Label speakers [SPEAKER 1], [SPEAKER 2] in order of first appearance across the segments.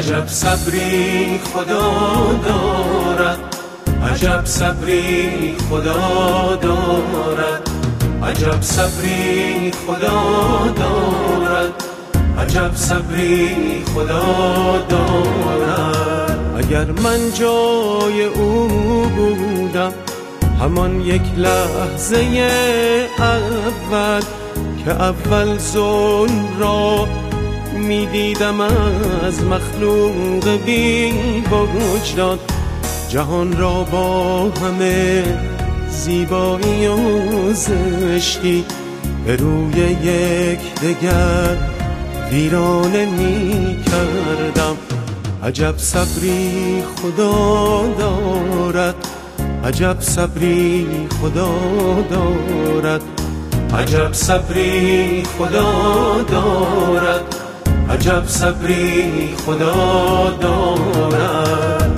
[SPEAKER 1] عجب صبری خدا دارد، عجب صبری خدا دارد، عجب صبری خدا دارد، عجب صبری خدا دارد. اگر من جای او بودم همان یک لحظه اول که اول ظلم را می دیدم از مخلوق بی وجدان، جهان را با همه زیبایی و زشتی به روی یک دگر ویرانه می کردم. عجب صبری خدا دارد، عجب صبری خدا دارد، عجب صبری خدا دارد، عجب صبری خدا دارد.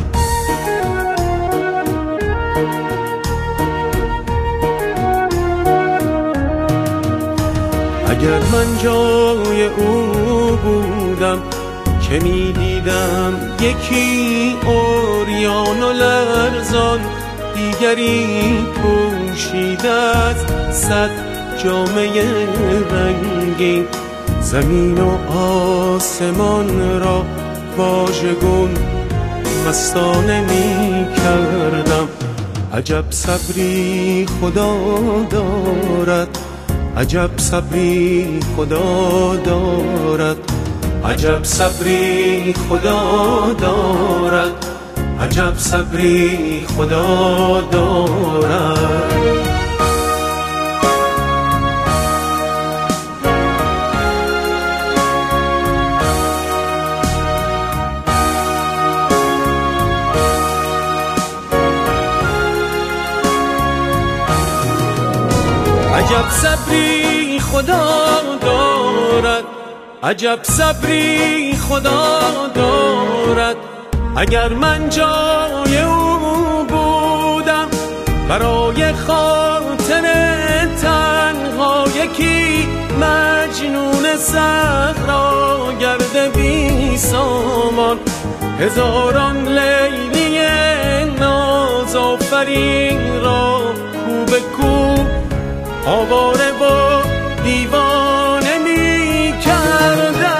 [SPEAKER 1] اگر من جای او بودم که می دیدم یکی عریان و لرزان، دیگری پوشیده از صد جامه رنگین، زمین و آسمان را واژگون مستانه می کردم. عجب صبری خدا دارد، عجب صبری خدا دارد، عجب صبری خدا دارد، عجب صبری خدا دارد. عجب صبری خدا دارد، عجب صبری خدا دارد. اگر من جای او بودم برای خاطر تنها یکی مجنون صحرا گرد بی سامان، هزاران لیلی نازآفرین را کو به کو آواره با دیوانه می کردم.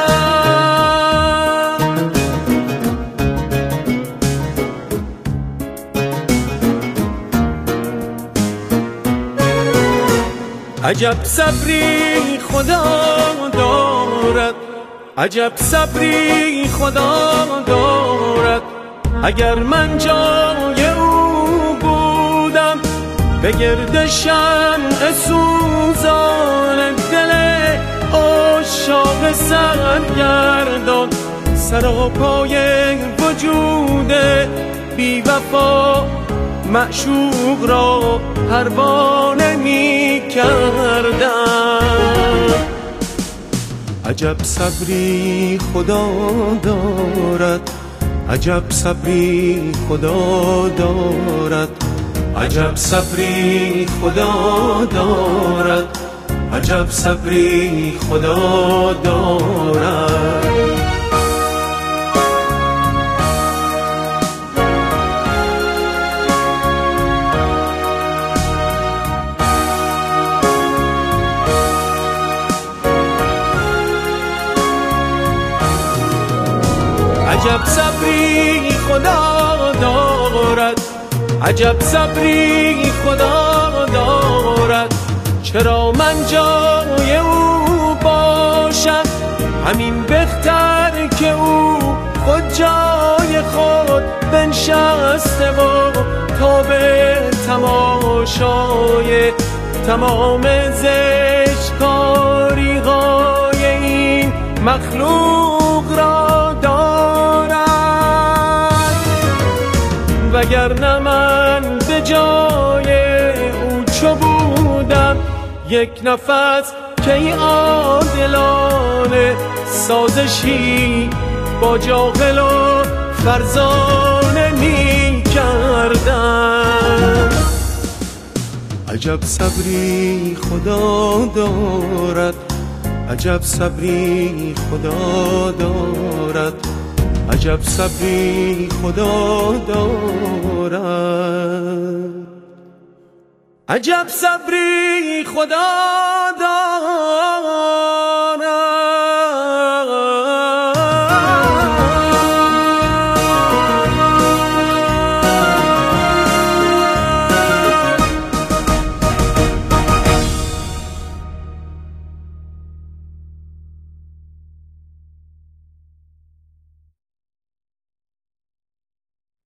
[SPEAKER 1] عجب صبری خدا دارد، عجب صبری خدا دارد. اگر من جای او بودم به گرد شمع سوزان دل عاشق سرگردان، سراپای وجود بی وفا معشوق را پروانه می کردم. عجب صبری خدا دارد، عجب صبری خدا دارد، عجب صبری خدا دارد، عجب صبری خدا دارد. عجب صبری خدا دارد، عجب صبری خدا دارد. چرا من جای او باشم همین بهتر که او خود جای خود بنشسته و تا به تماشای تمام زشتکاری های این مخلوق را دارد. وگرنه من به جای او چو بودم یک نفس که عادلانه سازشی با جاهل و فرزانه می کردم. عجب صبری خدا دارد، عجب صبری خدا دارد، عجب صبری خدا دارد، عجب صبری خدا دارد.